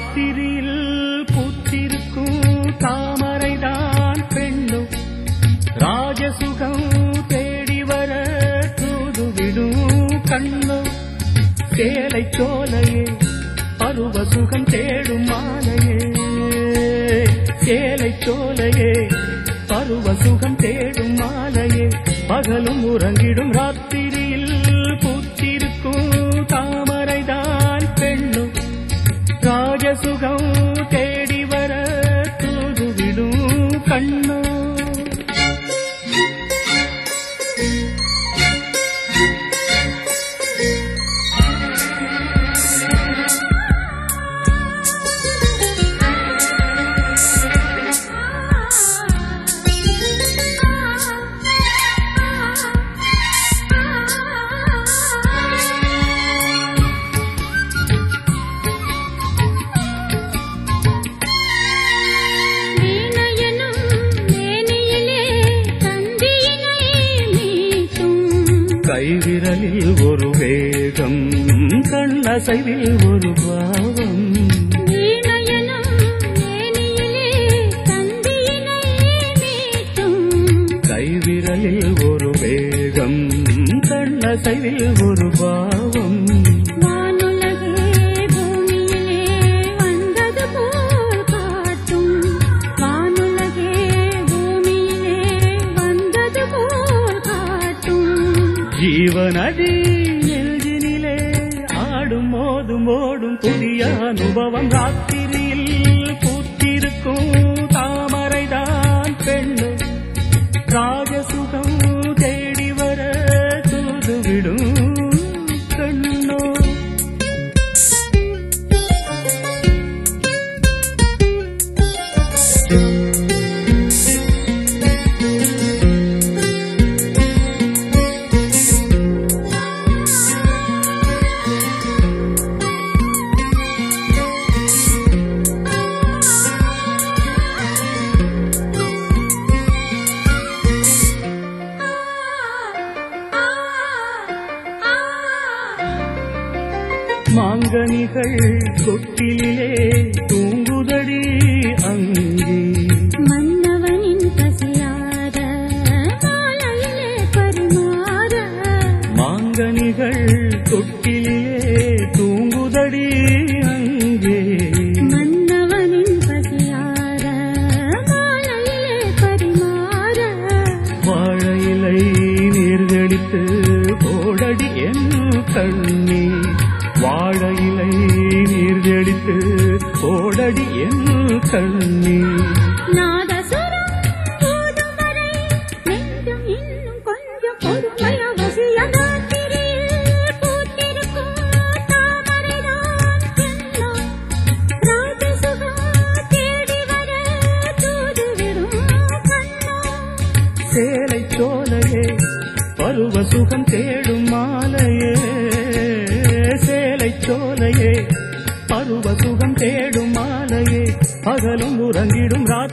ராத்திரியில் பூத்திருக்கும் தாமரைதான் பெண்ணும் ராஜசுகம் தேடி வர தூதுவிடும் கண்ணும் சேலை சோலையே பருவ சுகம் தேடும் மாலையே சேலை சோலையே பருவ சுகம் தேடும் மாலையே பகலும் உறங்கிடும் ராத்திரியில் பூத்திருக்கும் தாமரைதான் பெண்ணும் ராஜசுகம் தேடி வர தூதுவிடும் கண்ணோ கைவிரலில் ஒரு வேகம் கண்ணசைவில் ஒரு பாவம் கைவிரலில் ஒரு வேகம் கண்ணசைவில் ஒரு பாவம் ஜீவநதி நெஞ்சினிலே ஆடும் மோதும் ஓடும் புதிய அனுபவம் ராத்திரியில் பூத்திருக்கும் தாமரைதான் பெண்ணு ராஜசுகம் தேடி வர தூதுவிடும் கண்ணோ மாங்கனிகள் கொட்டிலே தூங்குதடி அங்கே மன்னவனின் பசியார மாலையிலே பரிமாற மாங்கனிகள் கொட்டிலே தூங்குதடி அங்கே மன்னவனின் பசியார மாலையிலே பரிமாற வாழையிலை நீர்கடித்து போடடி என் கண்ணே வாழையிலை நீர்தெளித்து போடடி என் கண்ணே நாதசுரம் போதும் வரை நெஞ்சம் இன்னும் கொஞ்சம் பொறுமைய வசியம் ராத்திரியில் பூத்திருக்கும் தாமரைதான் பெண்ணோ ராஜசுகம் தேடி வர தூதுவிடும் கண்ணோ சேலை சோலையே பருவ சுகம் தேடும் மாலையே சேலை சோலையே பருவ சுகம் தேடும் மாலையே பகலும் உறங்கிடும்